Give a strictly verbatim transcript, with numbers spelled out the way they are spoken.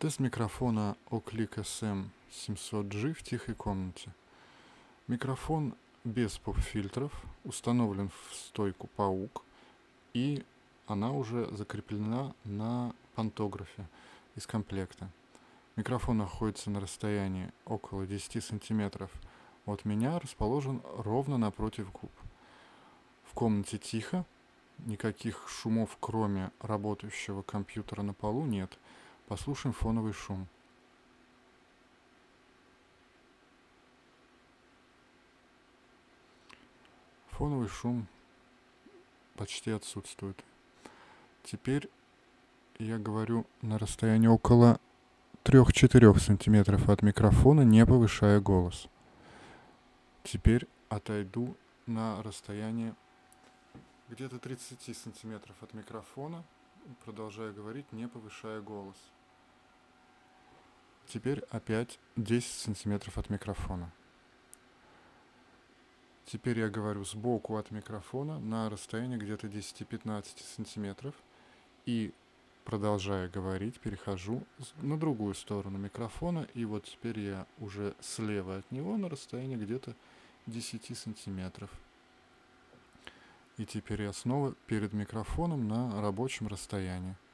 Тест микрофона Ocliq эс эм семьсот джи в тихой комнате. Микрофон без поп-фильтров установлен в стойку паук, и она уже закреплена на пантографе из комплекта. Микрофон находится на расстоянии около десять сантиметров от меня, расположен ровно напротив губ. В комнате тихо, никаких шумов, кроме работающего компьютера на полу, нет. Послушаем фоновый шум. Фоновый шум почти отсутствует. Теперь я говорю на расстоянии около три-четыре сантиметров от микрофона, не повышая голос. Теперь отойду на расстояние где-то тридцать сантиметров от микрофона, продолжая говорить, не повышая голос. Теперь опять десять сантиметров от микрофона. Теперь я говорю сбоку от микрофона на расстоянии где-то десять-пятнадцать сантиметров. И, продолжая говорить, перехожу на другую сторону микрофона. И вот теперь я уже слева от него на расстоянии где-то десять сантиметров. И теперь я снова перед микрофоном на рабочем расстоянии.